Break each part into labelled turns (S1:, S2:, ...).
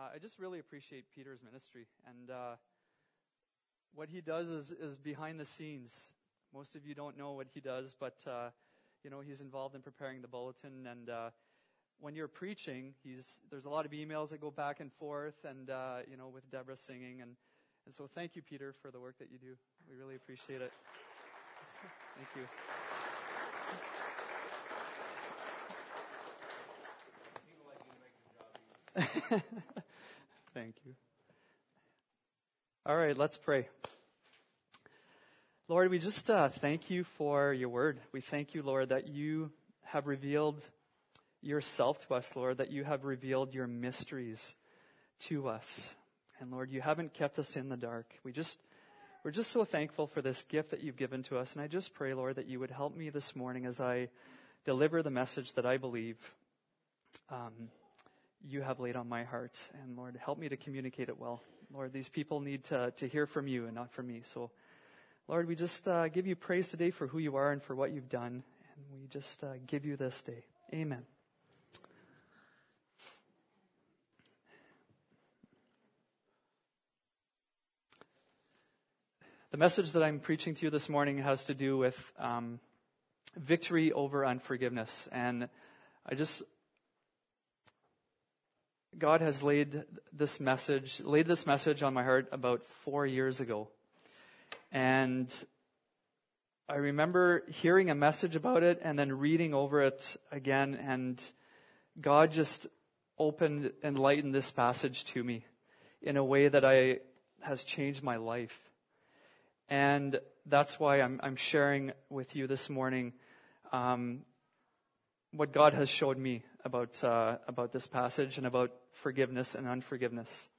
S1: I just really appreciate Peter's ministry, and what he does is behind the scenes. Most of you don't know what he does, but he's involved in preparing the bulletin, and when you're preaching, there's a lot of emails that go back and forth, and with Deborah singing, and so thank you, Peter, for the work that you do. We really appreciate it. Thank you. Thank you. All right, let's pray. Lord, we just thank you for your word. We thank you, Lord, that you have revealed yourself to us, Lord, that you have revealed your mysteries to us. And Lord, you haven't kept us in the dark. We're just so thankful for this gift that you've given to us. And I just pray, Lord, that you would help me this morning as I deliver the message that I believe you have laid on my heart. And Lord, help me to communicate it well. Lord, these people need to hear from you and not from me. So Lord, we just give you praise today for who you are and for what you've done. And we just give you this day. Amen. The message that I'm preaching to you this morning has to do with victory over unforgiveness. And God has laid this message on my heart about 4 years ago. And I remember hearing a message about it and then reading over it again, and God just enlightened this passage to me in a way that has changed my life. And that's why I'm sharing with you this morning what God has showed me about this passage and about forgiveness and unforgiveness.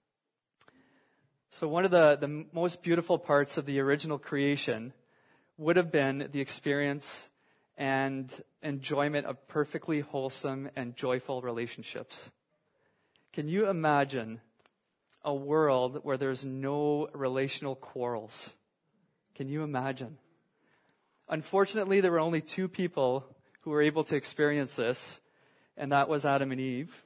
S1: So one of the most beautiful parts of the original creation would have been the experience and enjoyment of perfectly wholesome and joyful relationships. Can you imagine a world where there's no relational quarrels? Can you imagine? Unfortunately, there were only two people who were able to experience this, and that was Adam and Eve.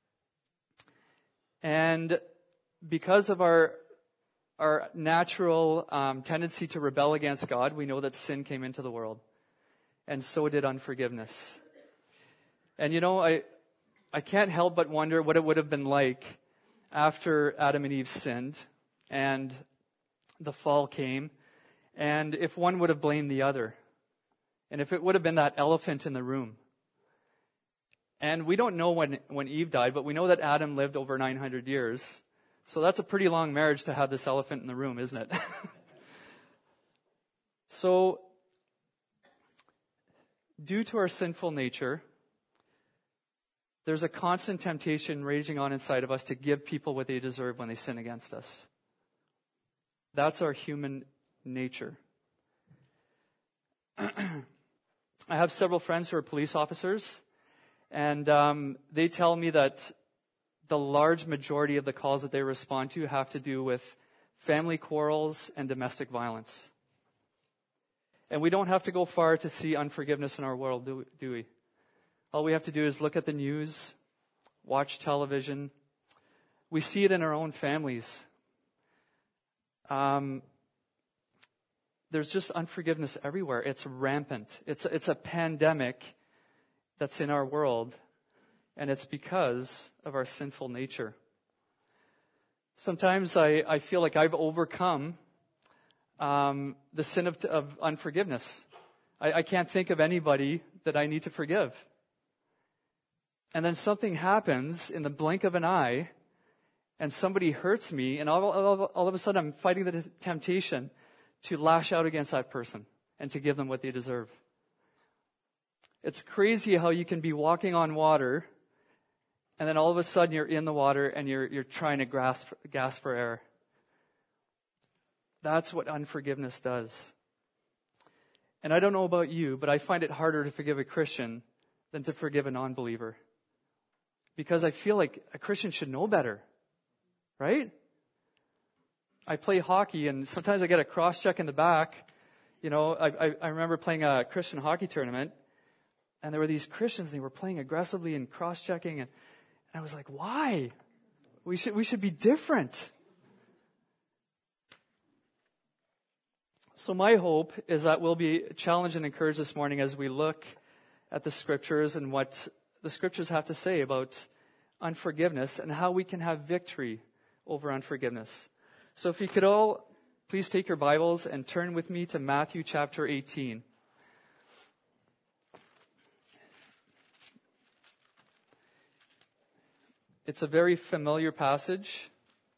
S1: And because of our natural tendency to rebel against God, we know that sin came into the world. And so did unforgiveness. And I can't help but wonder what it would have been like after Adam and Eve sinned and the fall came, and if one would have blamed the other, and if it would have been that elephant in the room. And we don't know when Eve died, but we know that Adam lived over 900 years. So that's a pretty long marriage to have this elephant in the room, isn't it? So, due to our sinful nature, there's a constant temptation raging on inside of us to give people what they deserve when they sin against us. That's our human nature. I have several friends who are police officers, and they tell me that the large majority of the calls that they respond to have to do with family quarrels and domestic violence. And we don't have to go far to see unforgiveness in our world, do we? All we have to do is look at the news, watch television. We see it in our own families. There's just unforgiveness everywhere. It's rampant. It's a pandemic that's in our world, and it's because of our sinful nature. Sometimes I feel like I've overcome the sin of unforgiveness. I can't think of anybody that I need to forgive. And then something happens in the blink of an eye, and somebody hurts me, and all of a sudden I'm fighting the temptation to lash out against that person and to give them what they deserve. It's crazy how you can be walking on water, and then all of a sudden you're in the water and you're trying to gasp for air. That's what unforgiveness does. And I don't know about you, but I find it harder to forgive a Christian than to forgive a non-believer. Because I feel like a Christian should know better, right? I play hockey, and sometimes I get a cross-check in the back. I remember playing a Christian hockey tournament, and there were these Christians, and they were playing aggressively and cross-checking, and I was like, why? We should be different. So my hope is that we'll be challenged and encouraged this morning as we look at the Scriptures and what the Scriptures have to say about unforgiveness and how we can have victory over unforgiveness. So if you could all please take your Bibles and turn with me to Matthew chapter 18. It's a very familiar passage,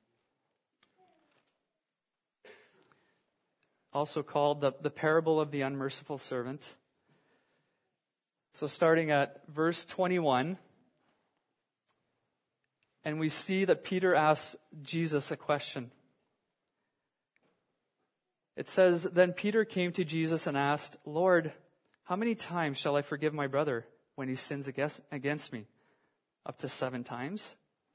S1: also called the parable of the unmerciful servant. So starting at verse 21, and we see that Peter asks Jesus a question. It says, "Then Peter came to Jesus and asked, 'Lord, how many times shall I forgive my brother when he sins against me? Up to 7 times?'"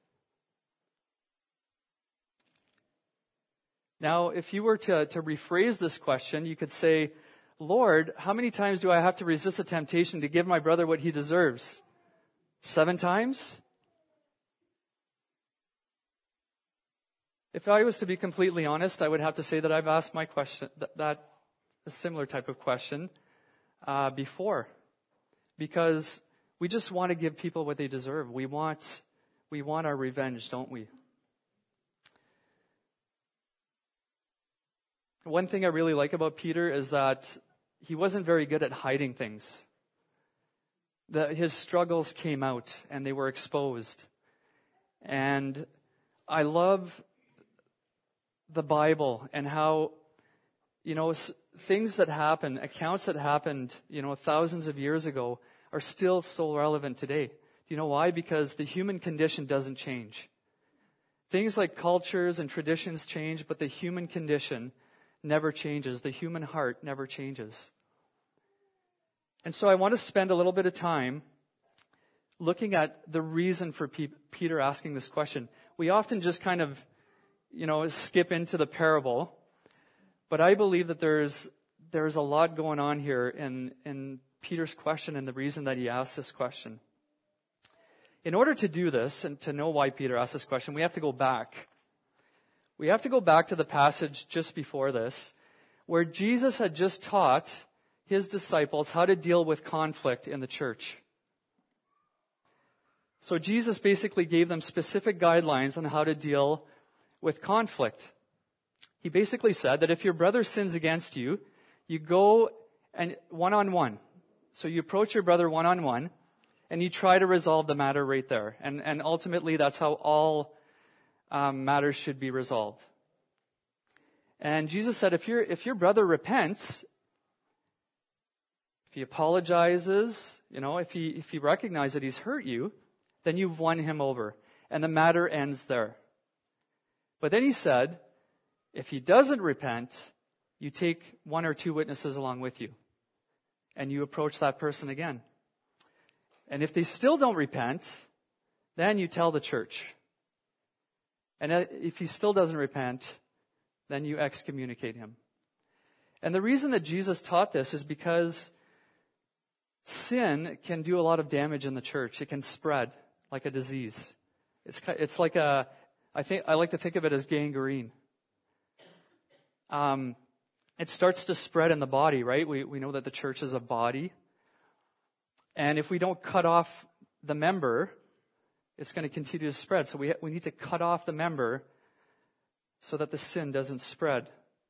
S1: Now, if you were to rephrase this question, you could say, "Lord, how many times do I have to resist the temptation to give my brother what he deserves? 7 times?" If I was to be completely honest, I would have to say that I've asked my question, a similar type of question, before. Because we just want to give people what they deserve. We want our revenge, don't we? One thing I really like about Peter is that he wasn't very good at hiding things. His struggles came out and they were exposed. And I love the Bible and how, things that happen, accounts that happened, thousands of years ago are still so relevant today. Do you know why? Because the human condition doesn't change. Things like cultures and traditions change, but the human condition never changes. The human heart never changes. And so I want to spend a little bit of time looking at the reason for Peter asking this question. We often just kind of, skip into the parable, but I believe that there's a lot going on here in Peter's question and the reason that he asked this question. In order to do this and to know why Peter asked this question, we have to go back. We have to go back to the passage just before this, where Jesus had just taught his disciples how to deal with conflict in the church. So Jesus basically gave them specific guidelines on how to deal with conflict. He basically said that if your brother sins against you, you go and one-on-one. So you approach your brother one-on-one, and you try to resolve the matter right there. And ultimately, that's how all matters should be resolved. And Jesus said, if your brother repents, if he apologizes, if he recognizes that he's hurt you, then you've won him over, and the matter ends there. But then he said, if he doesn't repent, you take 1 or 2 witnesses along with you, and you approach that person again. And if they still don't repent, then you tell the church. And if he still doesn't repent, then you excommunicate him. And the reason that Jesus taught this is because sin can do a lot of damage in the church. It can spread like a disease. It's like I like to think of it as gangrene. It starts to spread in the body, right? We know that the church is a body. And if we don't cut off the member, it's going to continue to spread. So we need to cut off the member so that the sin doesn't spread.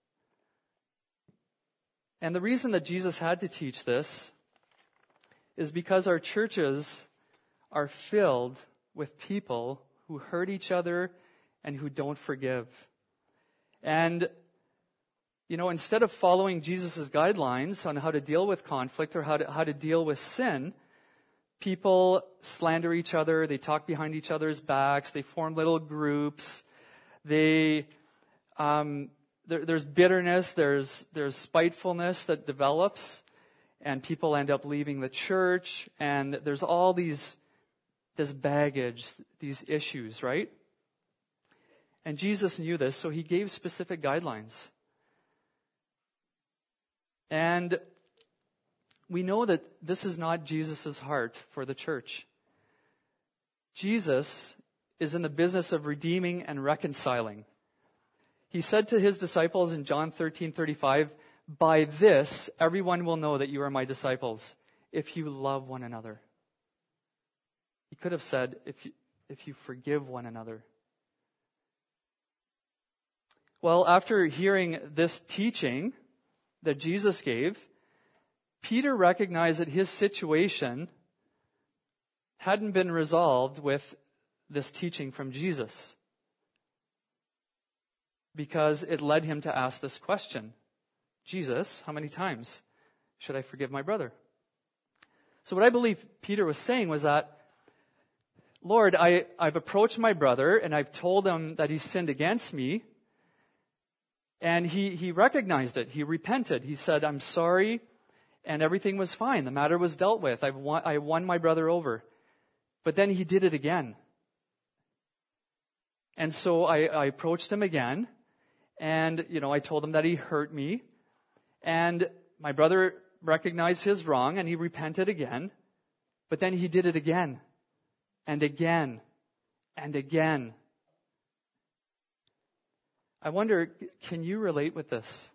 S1: And the reason that Jesus had to teach this is because our churches are filled with people who hurt each other and who don't forgive. And, instead of following Jesus' guidelines on how to deal with conflict or how to deal with sin, people slander each other, they talk behind each other's backs, they form little groups, there's bitterness, there's spitefulness that develops, and people end up leaving the church, and there's all this baggage, these issues, right? And Jesus knew this, so he gave specific guidelines. And we know that this is not Jesus' heart for the church. Jesus is in the business of redeeming and reconciling. He said to his disciples in John 13:35, "By this everyone will know that you are my disciples, if you love one another." He could have said, if you forgive one another. Well, after hearing this teaching that Jesus gave, Peter recognized that his situation hadn't been resolved with this teaching from Jesus, because it led him to ask this question: Jesus, how many times should I forgive my brother? So what I believe Peter was saying was that, Lord, I've approached my brother and I've told him that he sinned against me, and he recognized it. He repented. He said, I'm sorry, and everything was fine. The matter was dealt with. I won my brother over. But then he did it again. And so I approached him again, and, I told him that he hurt me, and my brother recognized his wrong, and he repented again, but then he did it again, and again, and again. I wonder, can you relate with this?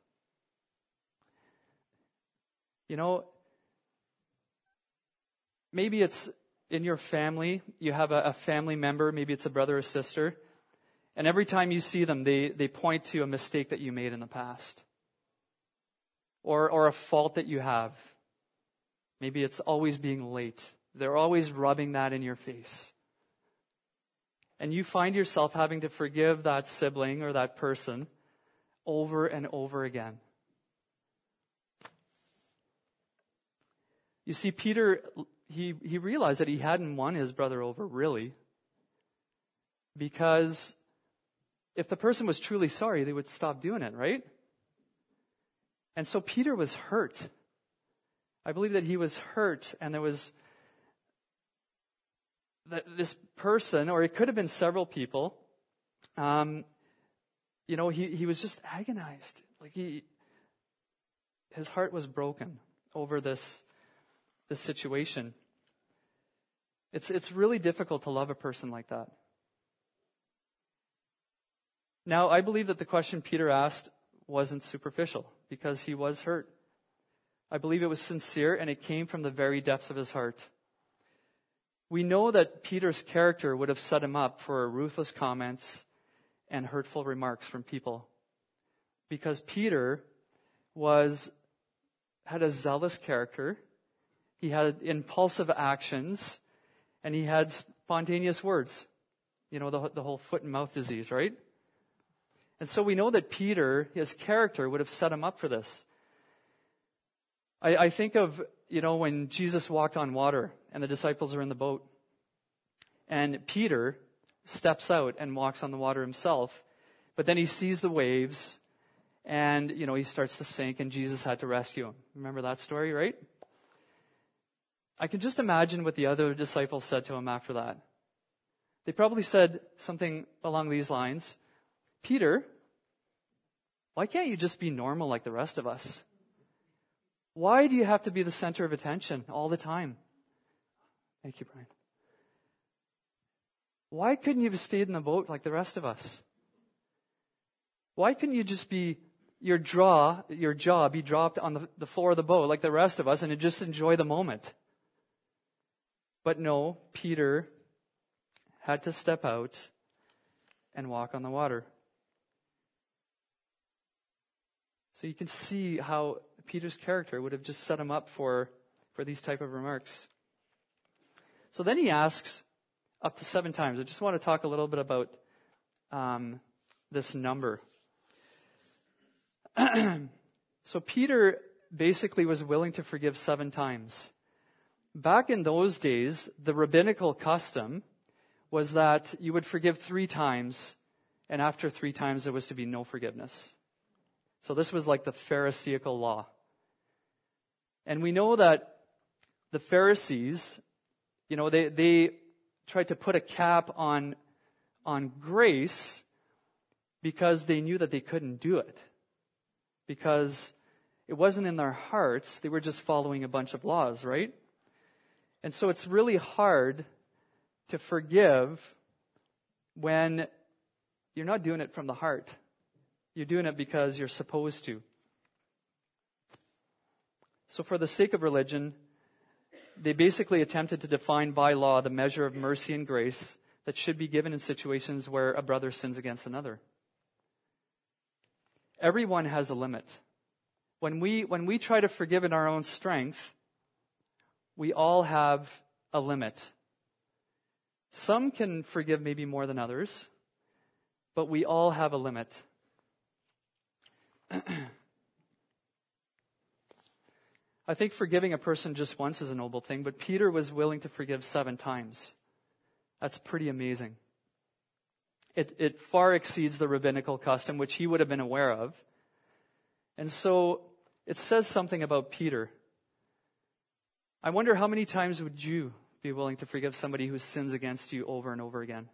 S1: Maybe it's in your family, you have a family member, maybe it's a brother or sister, and every time you see them, they point to a mistake that you made in the past. Or a fault that you have. Maybe it's always being late. They're always rubbing that in your face. And you find yourself having to forgive that sibling or that person over and over again. You see, Peter, he realized that he hadn't won his brother over, really. Because if the person was truly sorry, they would stop doing it, right? And so Peter was hurt. I believe that he was hurt, and there was this person, or it could have been several people, he was just agonized. Like his heart was broken over this situation. It's really difficult to love a person like that. Now, I believe that the question Peter asked wasn't superficial, because he was hurt. I believe it was sincere, and it came from the very depths of his heart. We know that Peter's character would have set him up for ruthless comments and hurtful remarks from people, because Peter had a zealous character, he had impulsive actions, and he had spontaneous words. The whole foot and mouth disease, right? And so we know that Peter, his character, would have set him up for this. I think of, when Jesus walked on water and the disciples are in the boat, and Peter steps out and walks on the water himself, but then he sees the waves, and, he starts to sink, and Jesus had to rescue him. Remember that story, right? I can just imagine what the other disciples said to him after that. They probably said something along these lines: Peter, why can't you just be normal like the rest of us? Why do you have to be the center of attention all the time? Thank you, Brian. Why couldn't you have stayed in the boat like the rest of us? Why couldn't you just be your jaw be dropped on the floor of the boat like the rest of us and just enjoy the moment? But no, Peter had to step out and walk on the water. So you can see how Peter's character would have just set him up for these type of remarks. So then he asks up to 7 times. I just want to talk a little bit about this number. So Peter basically was willing to forgive 7 times. Back in those days, the rabbinical custom was that you would forgive 3 times, and after 3 times there was to be no forgiveness. So this was like the Pharisaical law. And we know that the Pharisees, they tried to put a cap on grace because they knew that they couldn't do it. Because it wasn't in their hearts. They were just following a bunch of laws, right? And so it's really hard to forgive when you're not doing it from the heart. You're doing it because you're supposed to. So for the sake of religion, they basically attempted to define by law the measure of mercy and grace that should be given in situations where a brother sins against another. Everyone has a limit. When we try to forgive in our own strength, we all have a limit. Some can forgive maybe more than others, but we all have a limit. I think forgiving a person just once is a noble thing, but Peter was willing to forgive 7 times. That's pretty amazing. It far exceeds the rabbinical custom, which he would have been aware of. And so it says something about Peter. I wonder how many times would you be willing to forgive somebody who sins against you over and over again?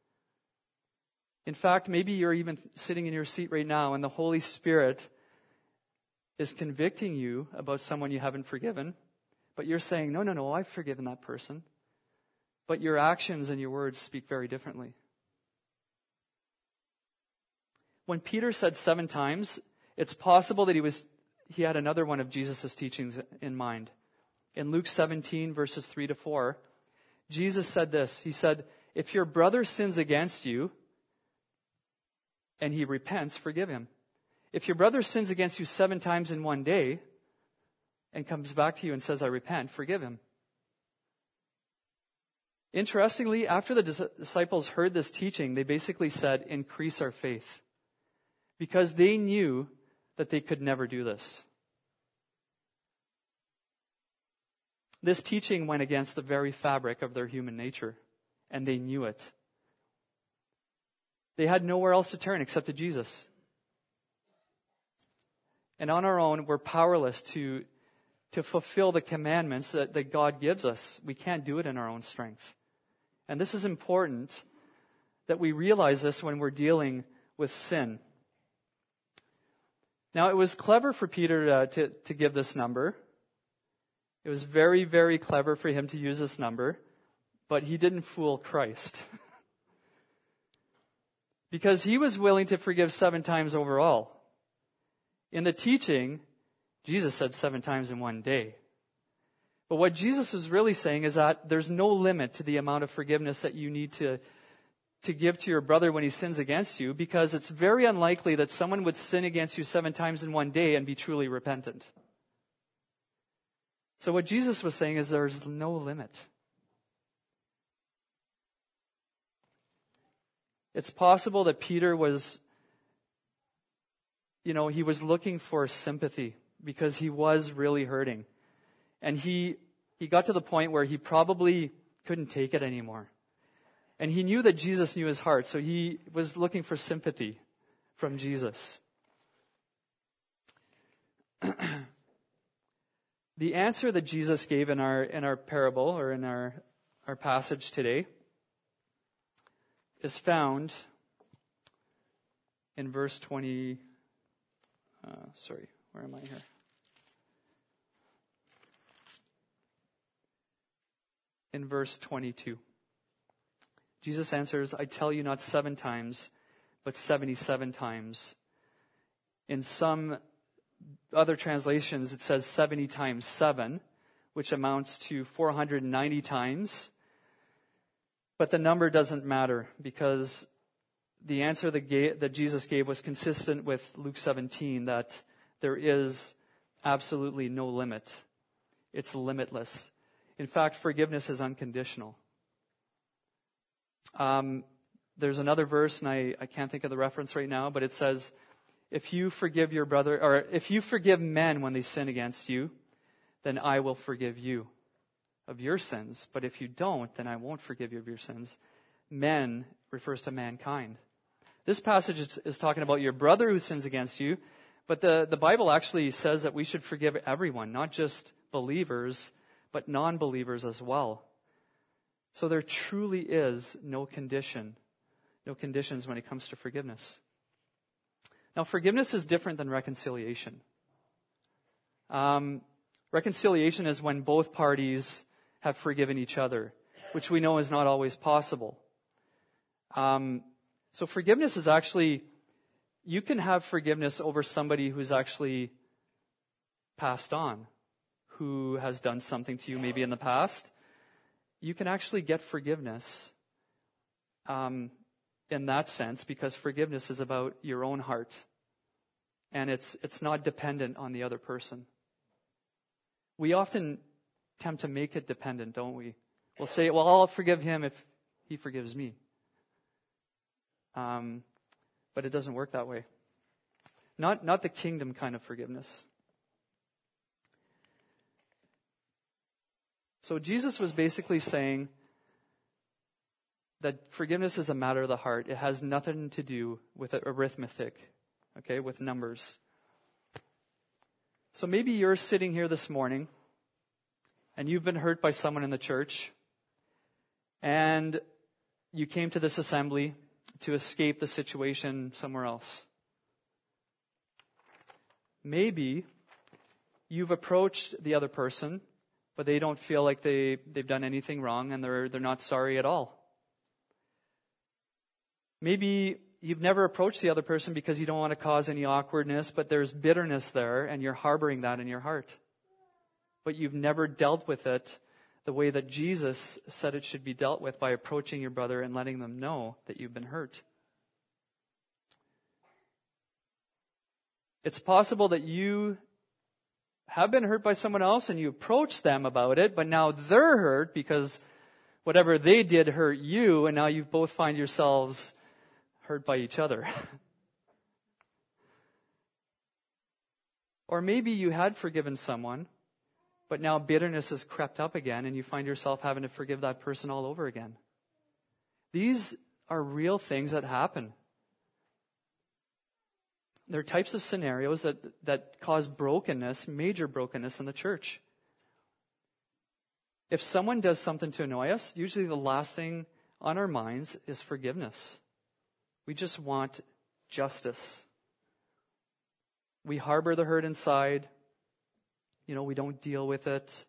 S1: In fact, maybe you're even sitting in your seat right now and the Holy Spirit is convicting you about someone you haven't forgiven, but you're saying, no, I've forgiven that person. But your actions and your words speak very differently. When Peter said 7 times, it's possible that he had another one of Jesus' teachings in mind. In Luke 17, verses 3-4, Jesus said this. He said, if your brother sins against you and he repents, forgive him. If your brother sins against you 7 times in one day and comes back to you and says, I repent, forgive him. Interestingly, after the disciples heard this teaching, they basically said, increase our faith. Because they knew that they could never do this. This teaching went against the very fabric of their human nature, and they knew it. They had nowhere else to turn except to Jesus. And on our own, we're powerless to fulfill the commandments that God gives us. We can't do it in our own strength. And this is important that we realize this when we're dealing with sin. Now, it was clever for Peter to give this number. It was very, very clever for him to use this number, but he didn't fool Christ. Because he was willing to forgive 7 times overall. In the teaching, Jesus said 7 times in one day. But what Jesus was really saying is that there's no limit to the amount of forgiveness that you need to give to your brother when he sins against you, because it's very unlikely that someone would sin against you 7 times in one day and be truly repentant. So what Jesus was saying is there's no limit. It's possible that Peter was, he was looking for sympathy because he was really hurting. And he got to the point where he probably couldn't take it anymore. And he knew that Jesus knew his heart, so he was looking for sympathy from Jesus. The answer that Jesus gave in our parable, or in our passage today, is found in verse 20. Where am I here? In verse 22. Jesus answers, I tell you not 7 times, but 77 times. In some other translations, it says 70 times 7, which amounts to 490 times. But the number doesn't matter, because the answer that Jesus gave was consistent with Luke 17, that there is absolutely no limit. It's limitless. In fact, forgiveness is unconditional. There's another verse, and I can't think of the reference right now, but it says, if you forgive your brother, or if you forgive men when they sin against you, then I will forgive you of your sins. But if you don't, then I won't forgive you of your sins. Men refers to mankind. This passage is talking about your brother who sins against you, but the Bible actually says that we should forgive everyone, not just believers, but non-believers as well. So there truly is no conditions when it comes to forgiveness. Now, forgiveness is different than reconciliation. Reconciliation is when both parties have forgiven each other, which we know is not always possible. So forgiveness is actually, you can have forgiveness over somebody who's actually passed on, who has done something to you maybe in the past. You can actually get forgiveness in that sense, because forgiveness is about your own heart. And it's not dependent on the other person. We often attempt to make it dependent, don't we? We'll say, well, I'll forgive him if he forgives me. But it doesn't work that way. Not the kingdom kind of forgiveness. So Jesus was basically saying that forgiveness is a matter of the heart. It has nothing to do with arithmetic, okay, with numbers. So maybe you're sitting here this morning and you've been hurt by someone in the church, and you came to this assembly to escape the situation somewhere else. Maybe you've approached the other person, but they don't feel like they've done anything wrong, and they're not sorry at all. Maybe you've never approached the other person because you don't want to cause any awkwardness, but there's bitterness there, and you're harboring that in your heart. But you've never dealt with it the way that Jesus said it should be dealt with, by approaching your brother and letting them know that you've been hurt. It's possible that you have been hurt by someone else and you approach them about it, but now they're hurt because whatever they did hurt you, and now you both find yourselves hurt by each other. Or maybe you had forgiven someone, but now bitterness has crept up again, and you find yourself having to forgive that person all over again. These are real things that happen. They're types of scenarios that cause brokenness, major brokenness in the church. If someone does something to annoy us, usually the last thing on our minds is forgiveness. We just want justice. We harbor the hurt inside. We don't deal with it.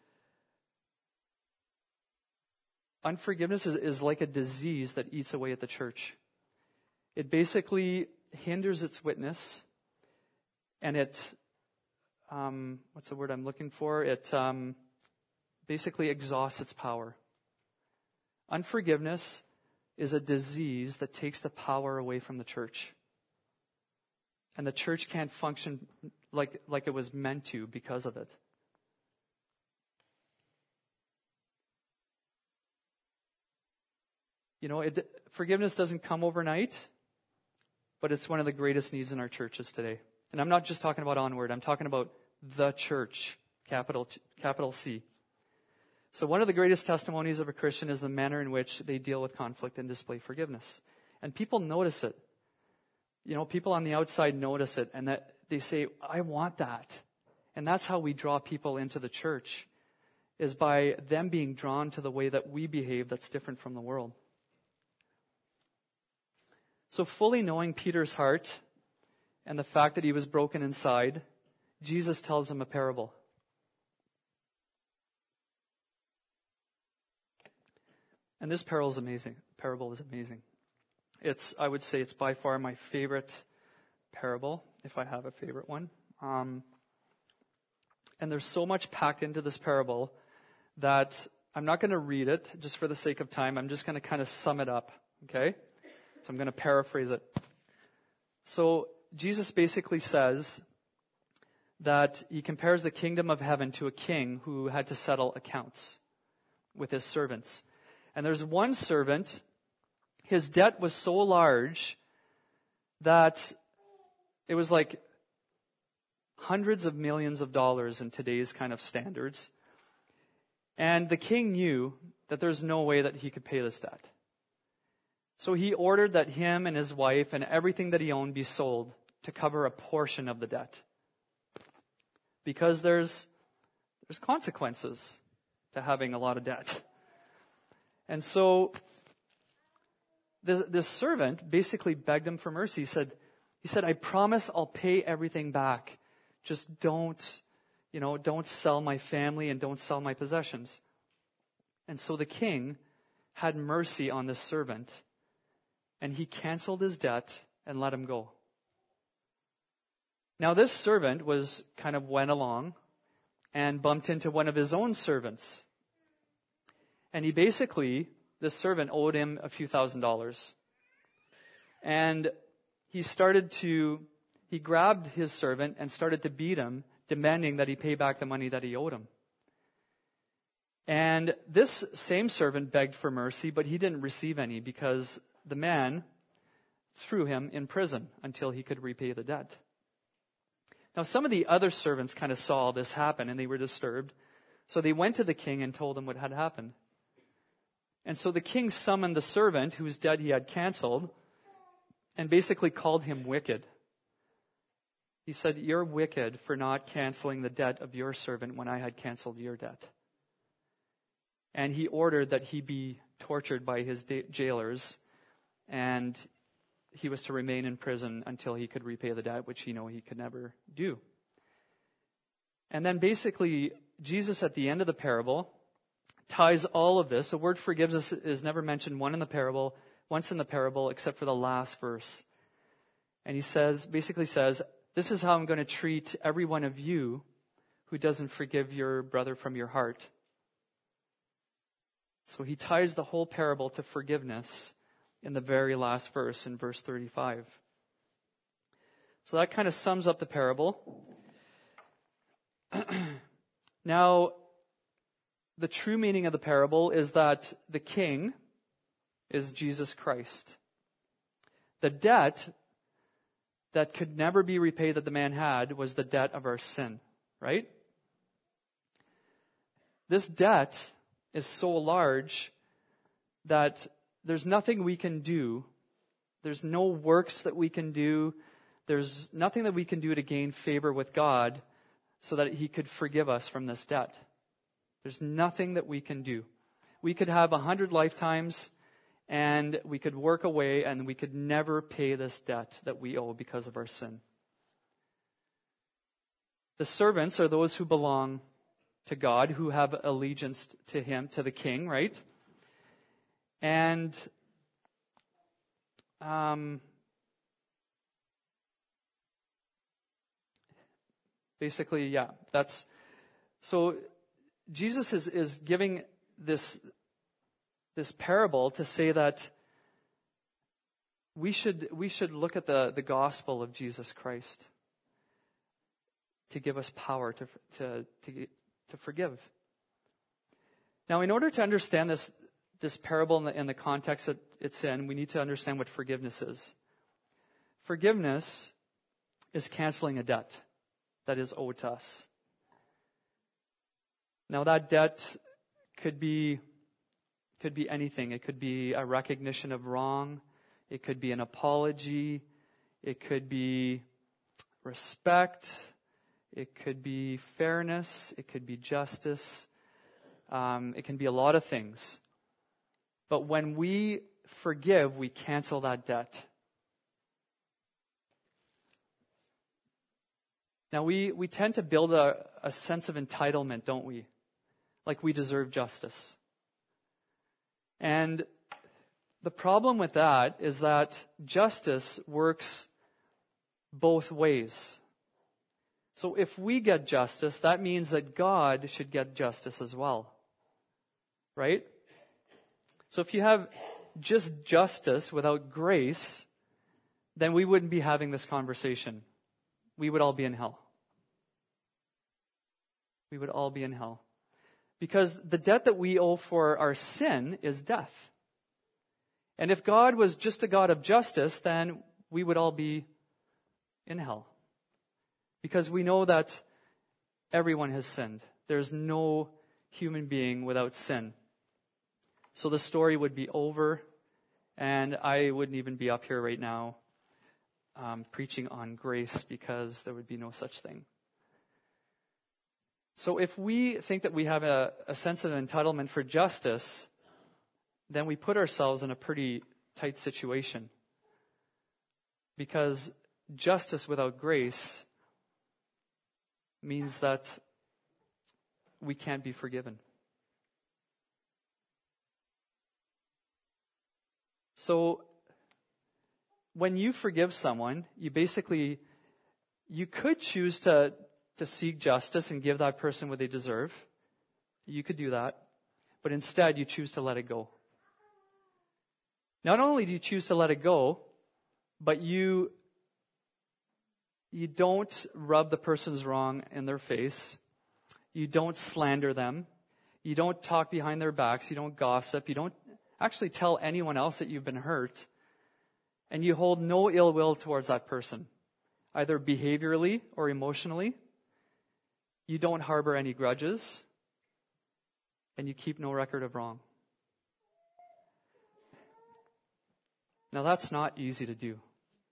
S1: Unforgiveness is like a disease that eats away at the church. It basically hinders its witness, and it, what's the word I'm looking for? It basically exhausts its power. Unforgiveness is a disease that takes the power away from the church. And the church can't function like it was meant to because of it. Forgiveness doesn't come overnight, but it's one of the greatest needs in our churches today. And I'm not just talking about Onward. I'm talking about the church, capital C. So one of the greatest testimonies of a Christian is the manner in which they deal with conflict and display forgiveness. And people notice it. People on the outside notice it, and that they say, I want that. And that's how we draw people into the church, is by them being drawn to the way that we behave that's different from the world. So fully knowing Peter's heart and the fact that he was broken inside, Jesus tells him a parable. And this parable is amazing. I would say it's by far my favorite parable, if I have a favorite one. And there's so much packed into this parable that I'm not going to read it just for the sake of time. I'm just going to kind of sum it up, okay? So I'm going to paraphrase it. So Jesus basically says that he compares the kingdom of heaven to a king who had to settle accounts with his servants. And there's one servant, his debt was so large that it was like hundreds of millions of dollars in today's kind of standards. And the king knew that there's no way that he could pay this debt. So he ordered that him and his wife and everything that he owned be sold to cover a portion of the debt. Because there's consequences to having a lot of debt. And so this servant basically begged him for mercy. He said, I promise I'll pay everything back. Just don't sell my family and don't sell my possessions. And so the king had mercy on this servant and he canceled his debt and let him go. Now this servant went along and bumped into one of his own servants. And this servant owed him a few $1,000s. And he grabbed his servant and started to beat him, demanding that he pay back the money that he owed him. And this same servant begged for mercy, but he didn't receive any because the man threw him in prison until he could repay the debt. Now, some of the other servants kind of saw this happen and they were disturbed. So they went to the king and told him what had happened. And so the king summoned the servant whose debt he had canceled and basically called him wicked. He said, "You're wicked for not canceling the debt of your servant when I had canceled your debt." And he ordered that he be tortured by his jailers, and he was to remain in prison until he could repay the debt, which he could never do. And then basically, Jesus at the end of the parable ties all of this. The word forgiveness is never mentioned once in the parable, except for the last verse. And he basically says, "This is how I'm going to treat every one of you who doesn't forgive your brother from your heart." So he ties the whole parable to forgiveness in the very last verse, in verse 35. So that kind of sums up the parable. Now, the true meaning of the parable is that the king is Jesus Christ. The debt that could never be repaid that the man had was the debt of our sin, right? This debt is so large that there's nothing we can do. There's no works that we can do. There's nothing that we can do to gain favor with God so that he could forgive us from this debt. There's nothing that we can do. We could have 100 lifetimes and we could work away and we could never pay this debt that we owe because of our sin. The servants are those who belong to God, who have allegiance to him, to the king, right? And basically, yeah, that's so Jesus is giving this parable to say that we should look at the gospel of Jesus Christ to give us power to forgive. Now, in order to understand this parable in the context that it's in, we need to understand what forgiveness is. Forgiveness is canceling a debt that is owed to us. Now, that debt could be anything. It could be a recognition of wrong. It could be an apology. It could be respect. It could be fairness. It could be justice. It can be a lot of things. But when we forgive, we cancel that debt. Now, we tend to build a sense of entitlement, don't we? Like we deserve justice. And the problem with that is that justice works both ways. So if we get justice, that means that God should get justice as well. Right? So if you have just justice without grace, then we wouldn't be having this conversation. We would all be in hell. We would all be in hell. Because the debt that we owe for our sin is death. And if God was just a God of justice, then we would all be in hell. Because we know that everyone has sinned. There's no human being without sin. So the story would be over, and I wouldn't even be up here right now preaching on grace, because there would be no such thing. So if we think that we have a sense of entitlement for justice, then we put ourselves in a pretty tight situation. Because justice without grace means that we can't be forgiven. So when you forgive someone, you could choose to seek justice and give that person what they deserve. You could do that. But instead, you choose to let it go. Not only do you choose to let it go, but you don't rub the person's wrong in their face. You don't slander them. You don't talk behind their backs. You don't gossip. You don't actually tell anyone else that you've been hurt. And you hold no ill will towards that person, either behaviorally or emotionally. You don't harbor any grudges. And you keep no record of wrong. Now that's not easy to do.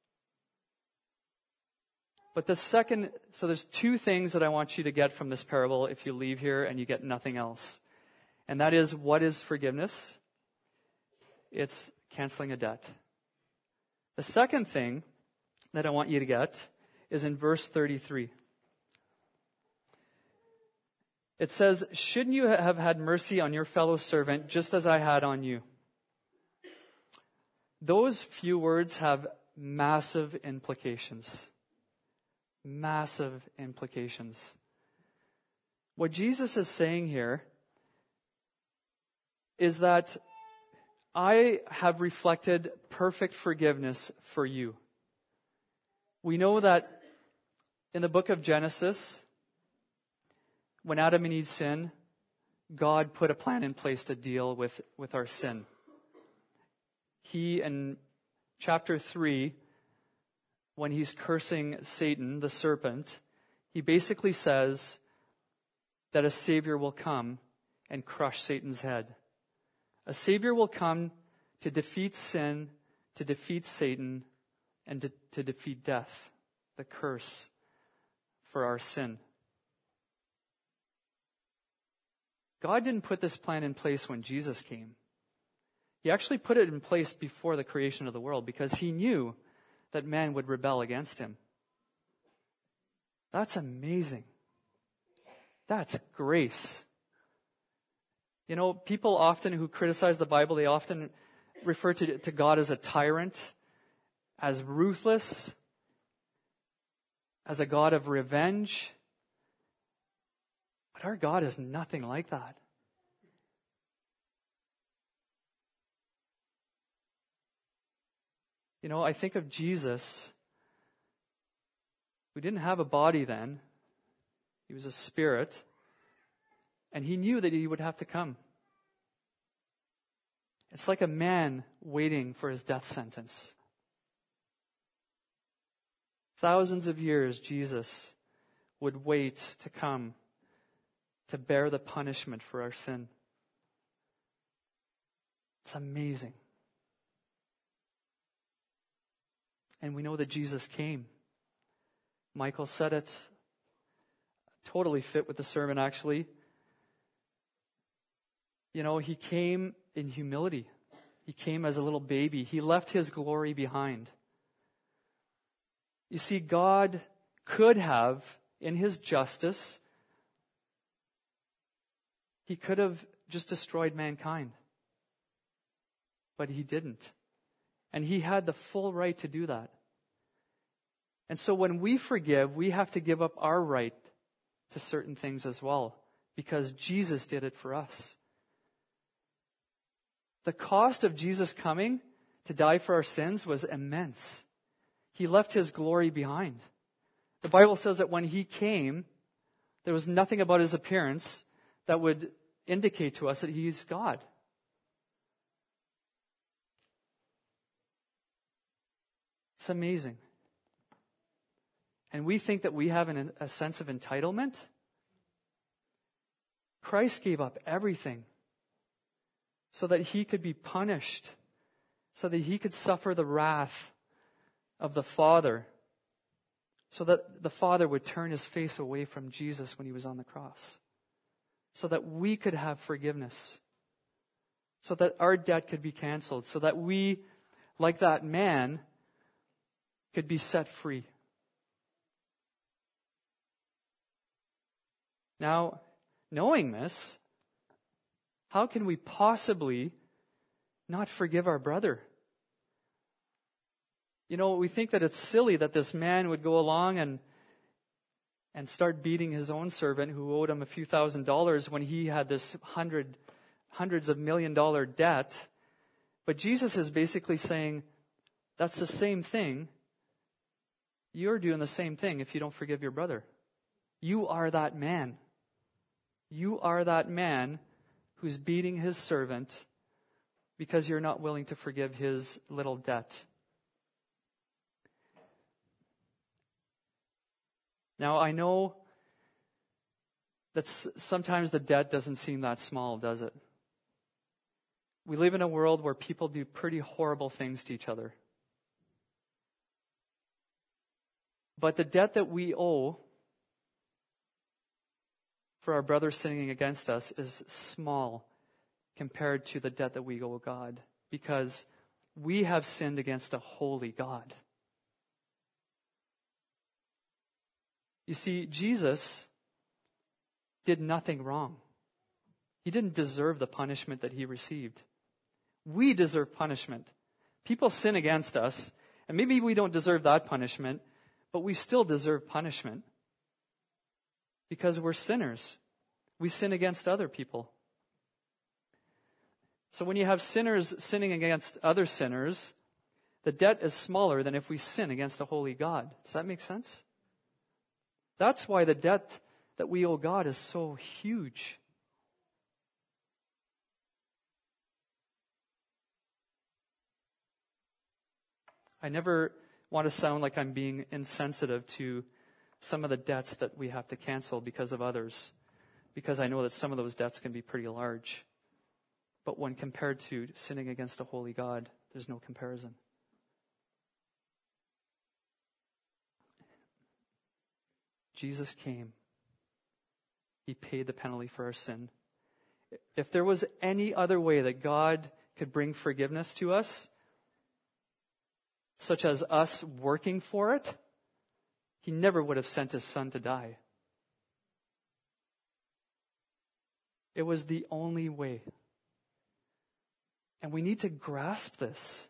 S1: But so there's two things that I want you to get from this parable if you leave here and you get nothing else. And that is, what is forgiveness? It's canceling a debt. The second thing that I want you to get is in verse 33. It says, shouldn't you have had mercy on your fellow servant just as I had on you? Those few words have massive implications. Massive implications. What Jesus is saying here is that I have reflected perfect forgiveness for you. We know that in the book of Genesis, when Adam and Eve sinned, God put a plan in place to deal with our sin. He, in chapter 3, when he's cursing Satan, the serpent, he basically says that a Savior will come and crush Satan's head. A Savior will come to defeat sin, to defeat Satan, and to defeat death, the curse for our sin. God didn't put this plan in place when Jesus came. He actually put it in place before the creation of the world because he knew that man would rebel against him. That's amazing. That's grace. You know, people often who criticize the Bible, they often refer to God as a tyrant, as ruthless, as a God of revenge. But our God is nothing like that. You know, I think of Jesus, who didn't have a body then. He was a spirit. And he knew that he would have to come. It's like a man waiting for his death sentence. Thousands of years, Jesus would wait to come to bear the punishment for our sin. It's amazing. And we know that Jesus came. Michael said it. Totally fit with the sermon, actually. You know, he came in humility. He came as a little baby. He left his glory behind. You see, God could have, in his justice, he could have just destroyed mankind. But he didn't. And he had the full right to do that. And so when we forgive, we have to give up our right to certain things as well, because Jesus did it for us. The cost of Jesus coming to die for our sins was immense. He left his glory behind. The Bible says that when he came, there was nothing about his appearance that would indicate to us that he's God. It's amazing. And we think that we have a sense of entitlement. Christ gave up everything so that he could be punished, so that he could suffer the wrath of the Father, so that the Father would turn his face away from Jesus when he was on the cross, so that we could have forgiveness, so that our debt could be canceled, so that we, like that man, could be set free. Now, knowing this, how can we possibly not forgive our brother? You know, we think that it's silly that this man would go along and start beating his own servant who owed him a few $1,000s when he had this hundreds of $1,000,000 debt. But Jesus is basically saying, that's the same thing. You're doing the same thing if you don't forgive your brother. You are that man. You are that man who's beating his servant because you're not willing to forgive his little debt. Now, I know that sometimes the debt doesn't seem that small, does it? We live in a world where people do pretty horrible things to each other. But the debt that we owe for our brother sinning against us is small compared to the debt that we owe God, because we have sinned against a holy God. You see, Jesus did nothing wrong. He didn't deserve the punishment that he received. We deserve punishment. People sin against us, and maybe we don't deserve that punishment, but we still deserve punishment because we're sinners. We sin against other people. So when you have sinners sinning against other sinners, the debt is smaller than if we sin against a holy God. Does that make sense? That's why the debt that we owe God is so huge. I never want to sound like I'm being insensitive to some of the debts that we have to cancel because of others, because I know that some of those debts can be pretty large. But when compared to sinning against a holy God, there's no comparison. Jesus came. He paid the penalty for our sin. If there was any other way that God could bring forgiveness to us, such as us working for it, he never would have sent his son to die. It was the only way. And we need to grasp this.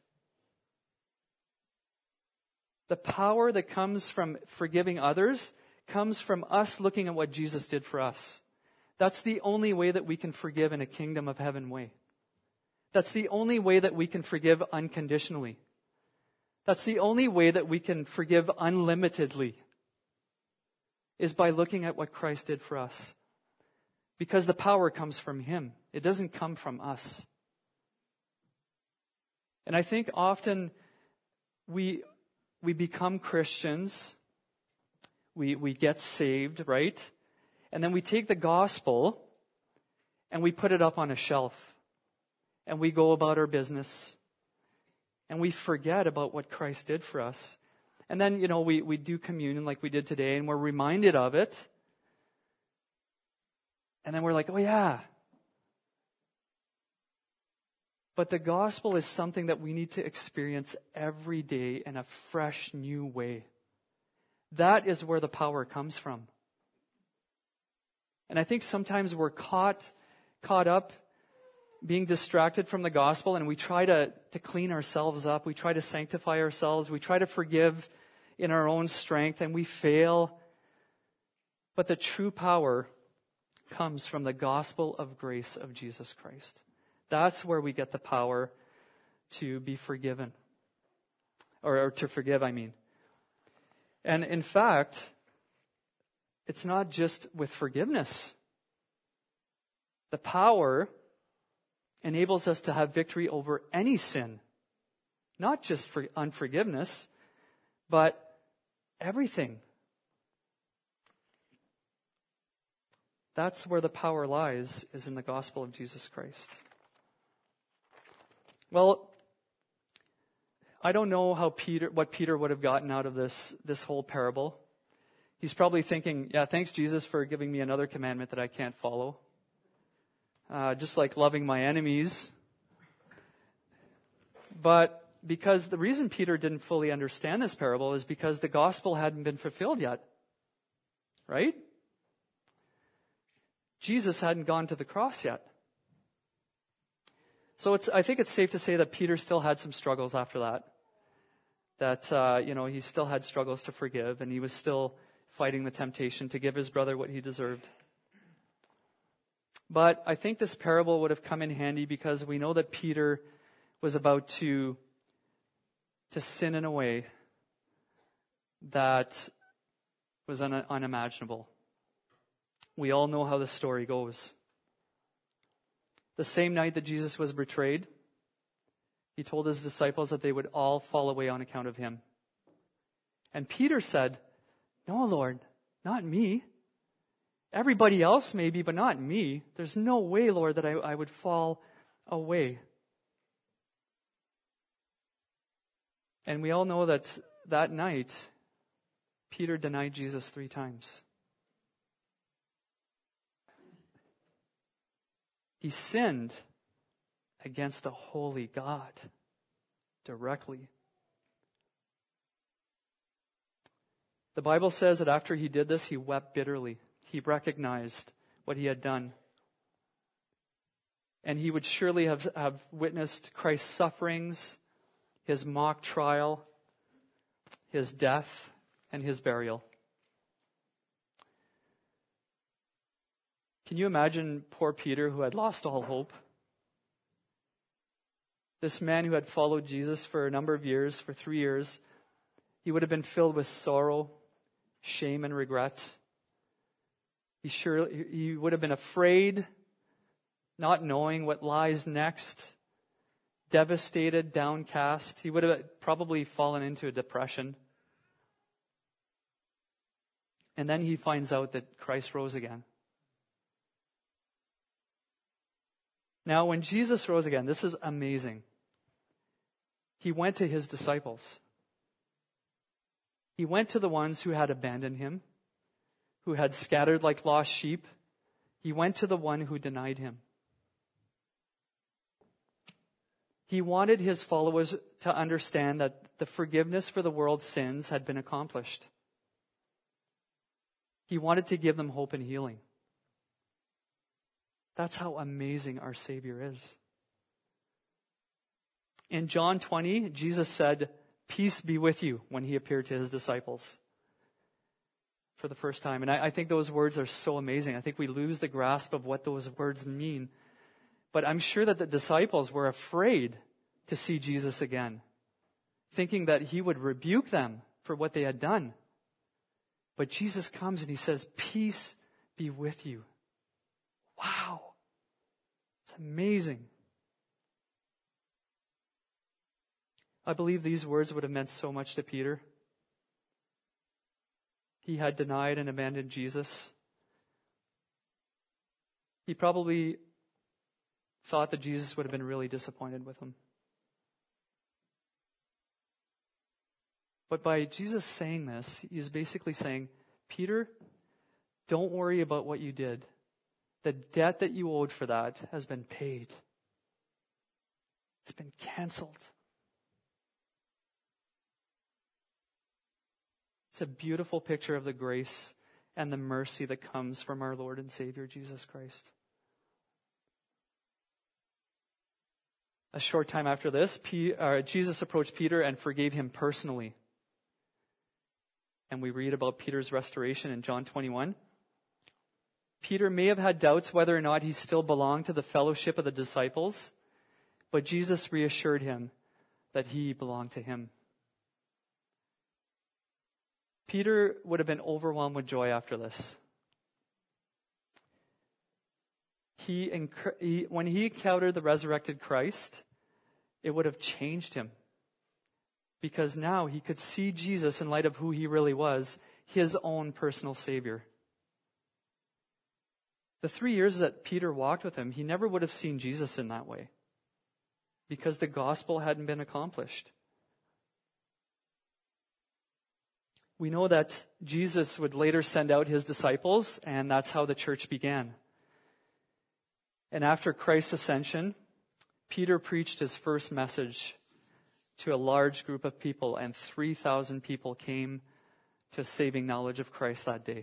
S1: The power that comes from forgiving others comes from us looking at what Jesus did for us. That's the only way that we can forgive in a kingdom of heaven way. That's the only way that we can forgive unconditionally. That's the only way that we can forgive unlimitedly, is by looking at what Christ did for us. Because the power comes from him. It doesn't come from us. And I think often we become Christians, we get saved, right? And then we take the gospel and we put it up on a shelf. And we go about our business. And we forget about what Christ did for us. And then, we do communion like we did today, and we're reminded of it. And then we're like, oh yeah. But the gospel is something that we need to experience every day in a fresh, new way. That is where the power comes from. And I think sometimes we're caught up being distracted from the gospel, and we try to clean ourselves up. We try to sanctify ourselves. We try to forgive in our own strength, and we fail. But the true power comes from the gospel of grace of Jesus Christ. That's where we get the power to be forgiven. Or to forgive, I mean. And in fact, it's not just with forgiveness. The power enables us to have victory over any sin. Not just for unforgiveness, but everything. That's where the power lies, is in the gospel of Jesus Christ. Well, I don't know what Peter would have gotten out of this whole parable. He's probably thinking, yeah, thanks Jesus for giving me another commandment that I can't follow. Just like loving my enemies. But because the reason Peter didn't fully understand this parable is because the gospel hadn't been fulfilled yet. Right? Jesus hadn't gone to the cross yet. So I think it's safe to say that Peter still had some struggles after that. that, he still had struggles to forgive, and he was still fighting the temptation to give his brother what he deserved. But I think this parable would have come in handy because we know that Peter was about to sin in a way that was unimaginable. We all know how the story goes. The same night that Jesus was betrayed, he told his disciples that they would all fall away on account of him. And Peter said, "No, Lord, not me. Everybody else maybe, but not me. There's no way, Lord, that I would fall away." And we all know that night, Peter denied Jesus 3 times. He sinned against a holy God directly. The Bible says that after he did this, he wept bitterly. He recognized what he had done. And he would surely have witnessed Christ's sufferings, his mock trial, his death, and his burial. Can you imagine poor Peter, who had lost all hope? This man who had followed Jesus for a number of years, for 3 years, he would have been filled with sorrow, shame, and regret. He would have been afraid, not knowing what lies next, devastated, downcast. He would have probably fallen into a depression. And then he finds out that Christ rose again. Now, when Jesus rose again, this is amazing. He went to his disciples. He went to the ones who had abandoned him, who had scattered like lost sheep. He went to the one who denied him. He wanted his followers to understand that the forgiveness for the world's sins had been accomplished. He wanted to give them hope and healing. That's how amazing our Savior is. In John 20, Jesus said, "Peace be with you," when he appeared to his disciples for the first time. And I think those words are so amazing. I think we lose the grasp of what those words mean. But I'm sure that the disciples were afraid to see Jesus again, thinking that he would rebuke them for what they had done. But Jesus comes and he says, "Peace be with you." Wow. It's amazing. I believe these words would have meant so much to Peter. He had denied and abandoned Jesus. He probably thought that Jesus would have been really disappointed with him. But by Jesus saying this, he is basically saying, Peter, don't worry about what you did. The debt that you owed for that has been paid. It's been canceled. It's a beautiful picture of the grace and the mercy that comes from our Lord and Savior, Jesus Christ. A short time after this, Jesus approached Peter and forgave him personally. And we read about Peter's restoration in John 21. Peter may have had doubts whether or not he still belonged to the fellowship of the disciples, but Jesus reassured him that he belonged to him. Peter would have been overwhelmed with joy after this. When he encountered the resurrected Christ, it would have changed him. Because now he could see Jesus in light of who he really was, his own personal Savior. The 3 years that Peter walked with him, he never would have seen Jesus in that way. Because the gospel hadn't been accomplished. We know that Jesus would later send out his disciples, and that's how the church began. And after Christ's ascension, Peter preached his first message to a large group of people, and 3,000 people came to saving knowledge of Christ that day.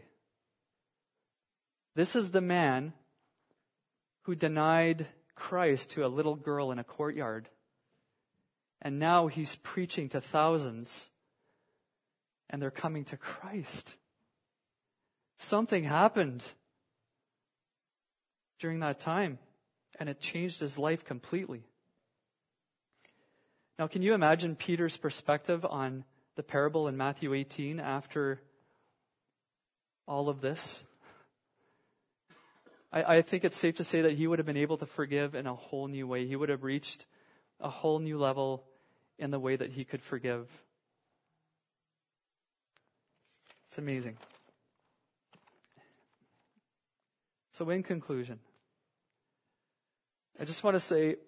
S1: This is the man who denied Christ to a little girl in a courtyard. And now he's preaching to thousands, and they're coming to Christ. Something happened during that time, and it changed his life completely. Now, can you imagine Peter's perspective on the parable in Matthew 18 after all of this? I think it's safe to say that he would have been able to forgive in a whole new way. He would have reached a whole new level in the way that he could forgive. It's amazing. So in conclusion, I just want to say,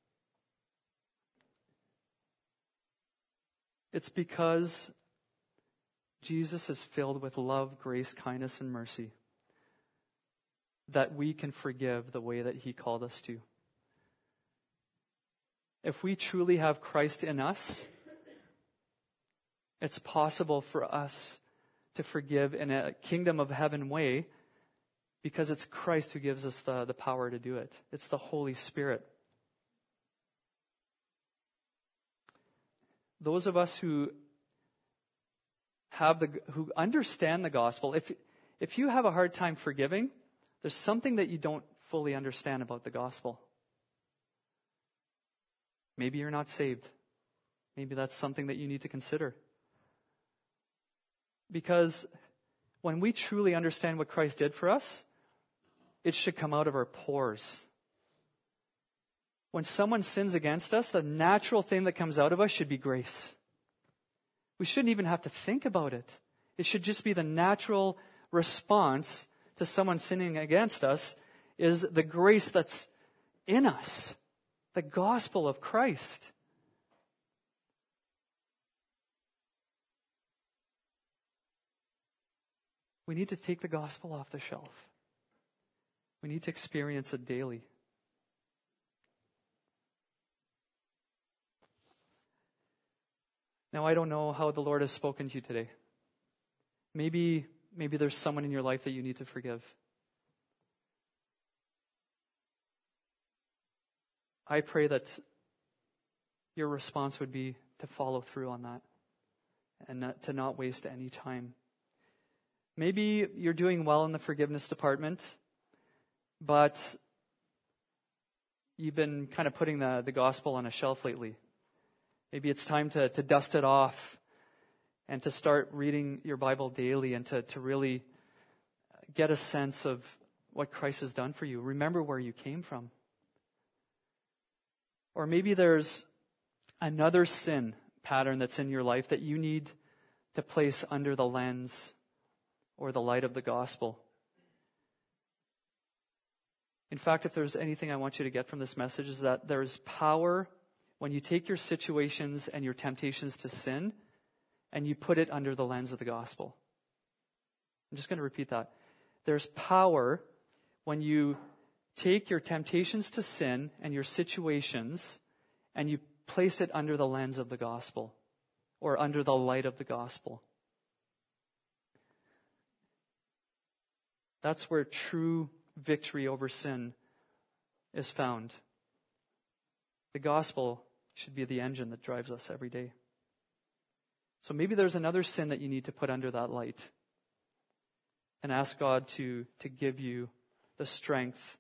S1: it's because Jesus is filled with love, grace, kindness, and mercy that we can forgive the way that he called us to. If we truly have Christ in us, it's possible for us to forgive in a kingdom of heaven way, because it's Christ who gives us the power to do it. It's the Holy Spirit. Those of us who understand the gospel, if you have a hard time forgiving, there's something that you don't fully understand about the gospel. Maybe you're not saved. Maybe that's something that you need to consider. Because when we truly understand what Christ did for us, it should come out of our pores. When someone sins against us, the natural thing that comes out of us should be grace. We shouldn't even have to think about it. It should just be the natural response to someone sinning against us, is the grace that's in us, the gospel of Christ. We need to take the gospel off the shelf. We need to experience it daily. Now, I don't know how the Lord has spoken to you today. Maybe there's someone in your life that you need to forgive. I pray that your response would be to follow through on that and to not waste any time. Maybe you're doing well in the forgiveness department, but you've been kind of putting the gospel on a shelf lately. Maybe it's time to dust it off and to start reading your Bible daily and to really get a sense of what Christ has done for you. Remember where you came from. Or maybe there's another sin pattern that's in your life that you need to place under the lens or the light of the gospel. In fact, if there's anything I want you to get from this message, is that there's power when you take your situations and your temptations to sin and you put it under the lens of the gospel. I'm just going to repeat that. There's power when you take your temptations to sin and your situations and you place it under the lens of the gospel or under the light of the gospel. That's where true victory over sin is found. The gospel should be the engine that drives us every day. So maybe there's another sin that you need to put under that light and ask God to give you the strength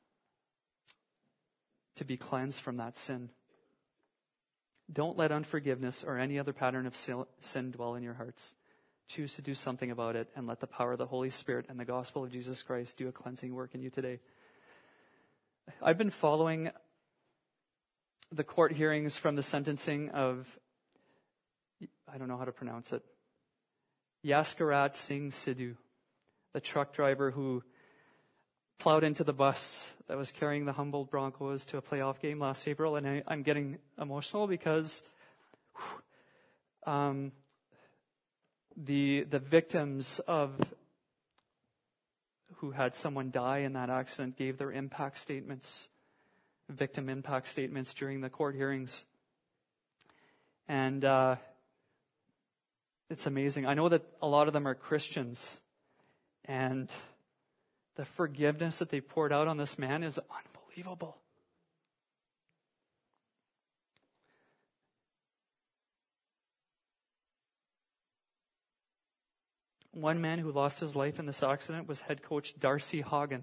S1: to be cleansed from that sin. Don't let unforgiveness or any other pattern of sin dwell in your hearts. Choose to do something about it and let the power of the Holy Spirit and the gospel of Jesus Christ do a cleansing work in you today. I've been following the court hearings from the sentencing of, I don't know how to pronounce it, Yaskarat Singh Sidhu, the truck driver who plowed into the bus that was carrying the Humboldt Broncos to a playoff game last April. And I'm getting emotional because the victims of who had someone die in that accident gave their impact statements, victim impact statements during the court hearings. And it's amazing. I know that a lot of them are Christians, and the forgiveness that they poured out on this man is unbelievable. One man who lost his life in this accident was head coach Darcy Hagen.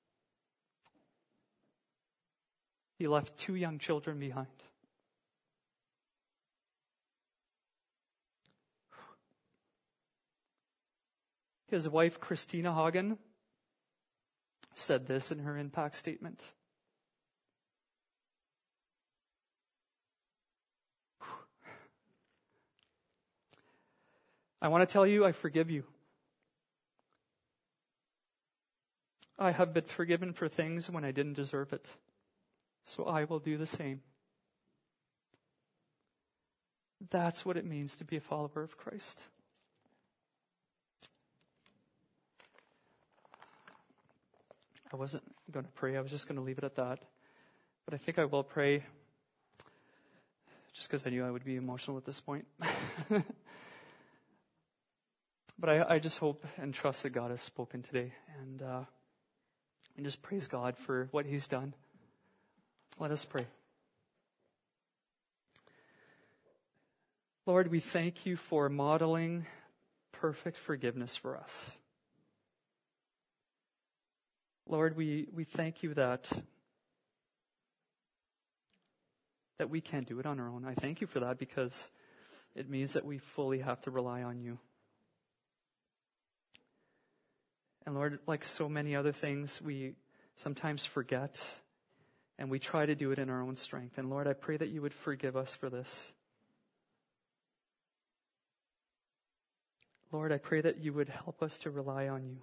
S1: He left 2 young children behind. His wife, Christina Hagen, said this in her impact statement. I want to tell you, I forgive you. I have been forgiven for things when I didn't deserve it. So I will do the same. That's what it means to be a follower of Christ. I wasn't going to pray. I was just going to leave it at that. But I think I will pray just because I knew I would be emotional at this point. But I just hope and trust that God has spoken today. And just praise God for what He's done. Let us pray. Lord, we thank you for modeling perfect forgiveness for us. Lord, we thank you that we can't do it on our own. I thank you for that because it means that we fully have to rely on you. And Lord, like so many other things, we sometimes forget and we try to do it in our own strength. And Lord, I pray that you would forgive us for this. Lord, I pray that you would help us to rely on you.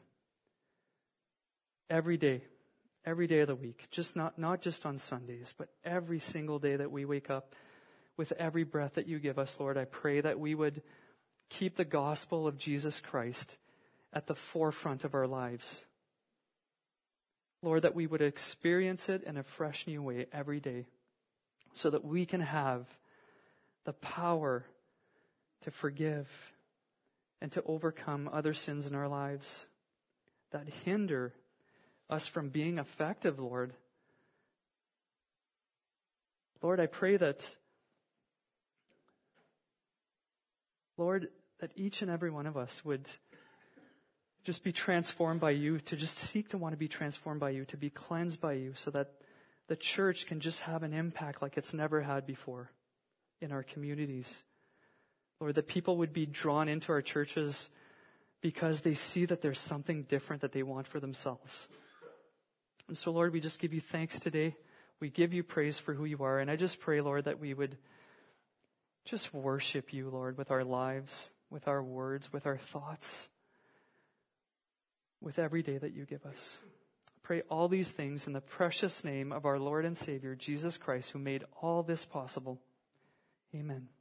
S1: Every day of the week, not just on Sundays, but every single day that we wake up, with every breath that you give us, Lord, I pray that we would keep the gospel of Jesus Christ at the forefront of our lives. Lord, that we would experience it in a fresh new way every day, so that we can have the power to forgive and to overcome other sins in our lives that hinder us from being effective, Lord. Lord, I pray that, Lord, that each and every one of us would just be transformed by you, to just seek to want to be transformed by you, to be cleansed by you, so that the church can just have an impact like it's never had before in our communities. Lord, that people would be drawn into our churches because they see that there's something different that they want for themselves. And so, Lord, we just give you thanks today. We give you praise for who you are. And I just pray, Lord, that we would just worship you, Lord, with our lives, with our words, with our thoughts, with every day that you give us. I pray all these things in the precious name of our Lord and Savior, Jesus Christ, who made all this possible. Amen.